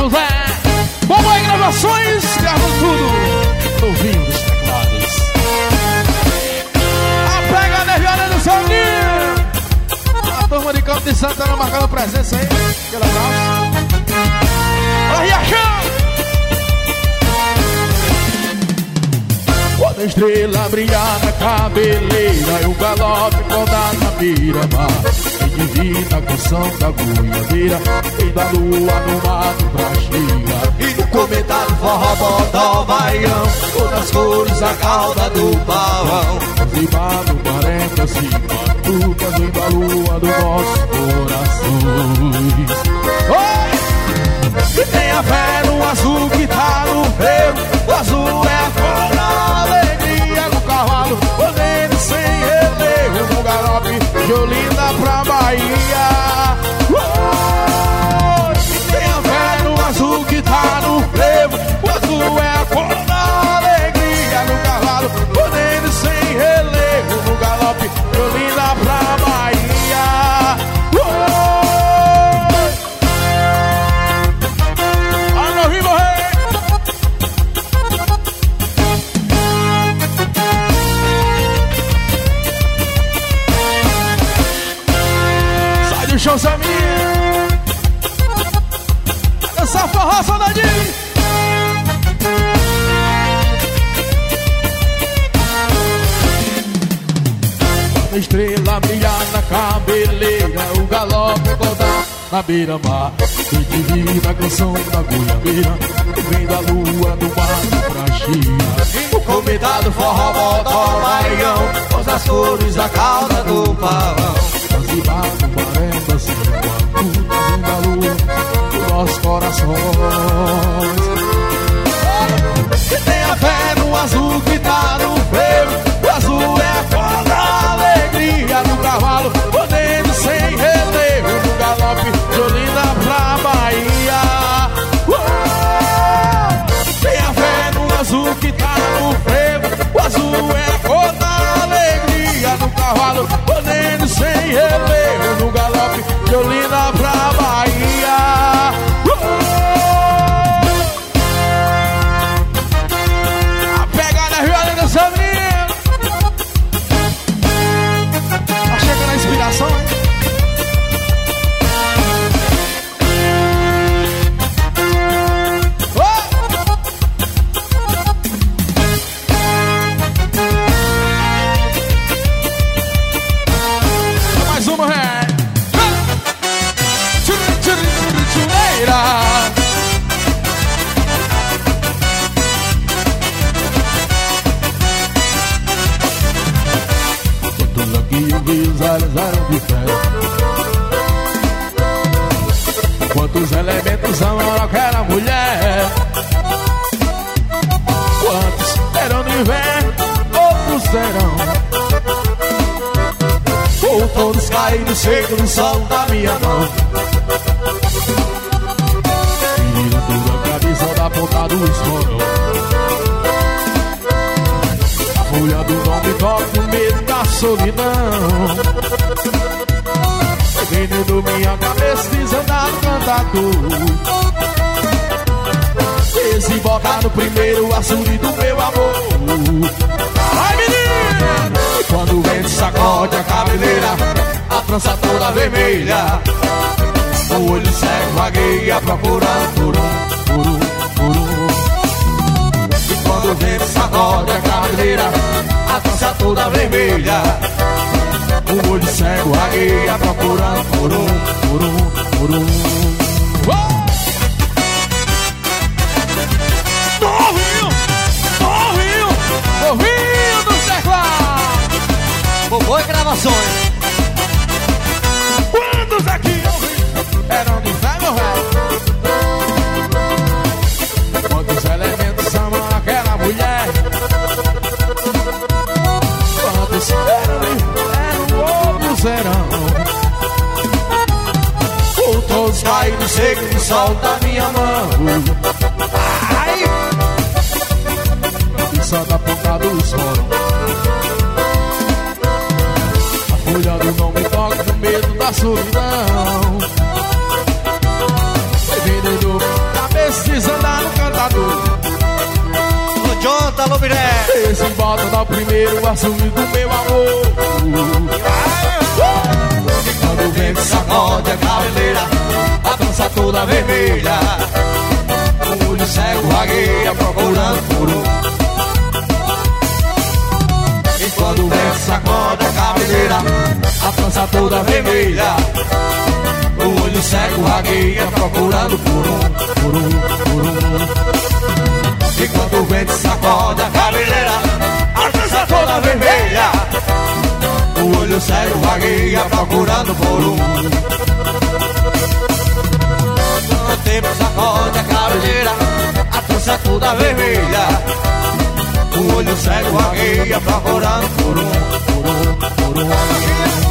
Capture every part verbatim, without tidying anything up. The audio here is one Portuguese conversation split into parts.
José. Mamãe Gravações, gravando tudo. Novinho dos teclados. A pega da Viana do Soninho. A turma de Campo de Santana marcando presença aí. Aquele abraço. Aí, achou! Quando a estrela brilhar na cabeleira e o galope rodar na beira-mar, em divina canção da goiabeira, e da lua no mato pra chegar. E no comentário forró, bodó, baião, todas as cores, a cauda do pavão. Cimado, quarenta, cinquenta, tudo azul da lua do nosso corações. Oi! E tem a fé no azul que tá no freio. O azul é a cor da alegria no cavalo, podendo sem relevo no galope de Olinda pra Bahia. Oh, tem a fé no azul que tá no frevo. O azul é a cor da alegria no cavalo, podendo sem relevo no galope de Olinda pra Bahia. Oh, show Samir, essa forró saudadinho. A estrela brilhar na cabeleira, o galope rodar na beira-mar, e divina a canção da goiabeira, vem da lua do mato pra Chia. O convidado forró, bodó, baião, todas as cores da cauda do pavão. Cimado, quarenta, cinquenta, tudo azul da lua dos nossos corações. E tem a fé no azul que tá no freio. O azul é a cor da alegria no cavalo, podendo sem relevo no galope de Olinda pra Bahia. Uh! Tem a fé no azul que tá no freio. O azul é a cor da alegria no cavalo, podendo sem relevo no galope de Olinda pra Bahia. Uh! A pegada Violeta da Sabrina. Tá chegando a inspiração, hein? Quantos elementos amam aquela mulher? Quantos eram no inverno, outros serão, ou todos caíram seco no sol da minha mão. Tira toda a cabeça da ponta do escorão. A folha do nome toca o medo da solidão. Dentro da minha cabeça desandar no cantador. Esse botar no primeiro açude do meu amor. Ai, menina! E quando o vento sacode a cabeleira, a trança toda vermelha, o olho cego vagueia procurando por um, por um, por um. E quando o vento sacode a cabeleira, a trança toda vermelha, o olho cego vagueia procurando por um, por um, por um. Oh! Novinho! Novinho! Novinho dos teclados! Bobô e gravações. Quantos aqui eram do velho velho? Quantos elementos amam aquela mulher? Quantos eram, eram outros serão, ou todos caíram seco no sol da minha mão. Ai! E só da ponta do sol. A folha do não me toca do medo da solidão. Vindo do cabeça alô, Miré. Esse bota dá o primeiro assumido do meu amor. E quando o vento sacode a cabeleira, a trança toda vermelha, o olho cego vagueia procurando por um. E quando o vento sacode a cabeleira, a trança toda vermelha, o olho cego vagueia procurando por um, por um, por um. E quando o vento sacode a cabeleira, a trança toda vermelha, o olho cego vagueia procurando por um. Quando o tempo sacode a cabeleira, a trança toda vermelha, o olho cego vagueia procurando por um, por um, por um.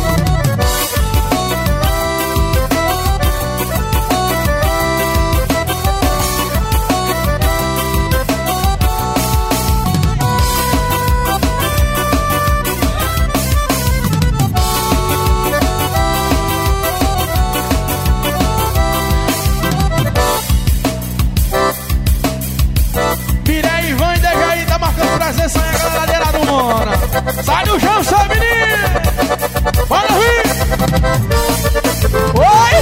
Presença aí, a galera do Mona. Sai do chão, sai, menino. Bora vir. Oi.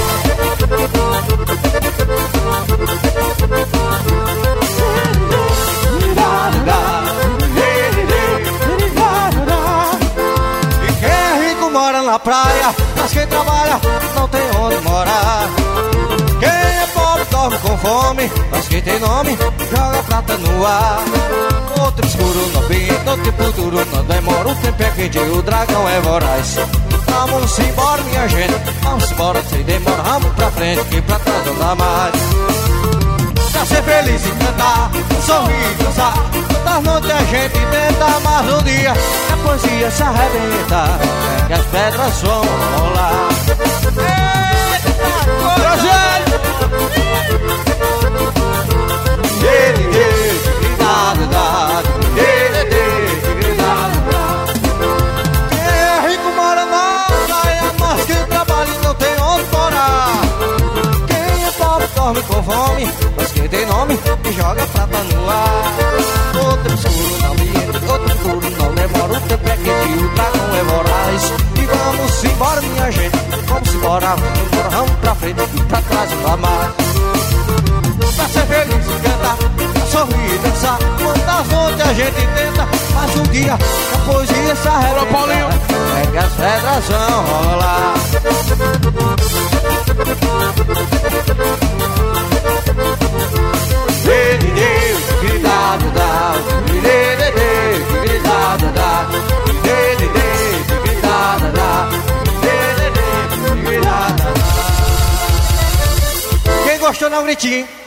E quem é rico mora na praia, mas quem trabalha não tem onde morar. Quem é pobre dorme com fome, mas quem tem nome joga prata no ar. Outro escuro no pinto, outro futuro não demora. O tempo é quente, o dragão é voraz. Vamos embora, minha gente, vamos embora sem demora. Vamos pra frente, que pra trás não dá mais. Pra ser feliz e cantar, sorrir e dançar. Todas as noites a gente tenta, mas um dia a poesia se arrebenta, é que as pedras vão rolar. Eita, ele, ele, dado, dado, ele, ele, dado, dado. Quem é rico mora na praia, mas quem trabalha não tem onde morar. Quem é pobre dorme com fome, mas quem tem nome e joga prata no ar. Outro escuro não viene, outro escuro não demora. O tempo é quente, o dragão é voraz. E vamos embora, minha gente, vamos embora, vamos embora, vamos pra frente e pra trás não dá mais. Pra ser feliz e cantar, pra sorrir e dançar. Quantas noites a gente tenta, mas um dia a poesia se arrebenta, é que as pedras vão rolar. Ele deu, gritado, dado, ele deu, gritado, dado, ele deu, gritado, dado, ele deu, gritado, dado. Quem gostou não gritinho.